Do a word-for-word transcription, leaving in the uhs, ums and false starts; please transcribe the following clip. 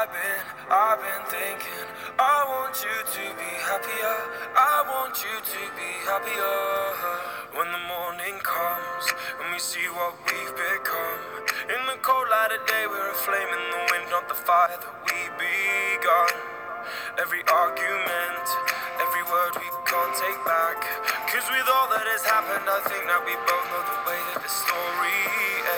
I've been, I've been thinking, I want you to be happier, I want you to be happier. When the morning comes, and we see what we've become. In the cold light of day, we're a flame in the wind, not the fire that we begun. Every argument, every word we can't take back. Cause with all that has happened, I think that we both know the way that the story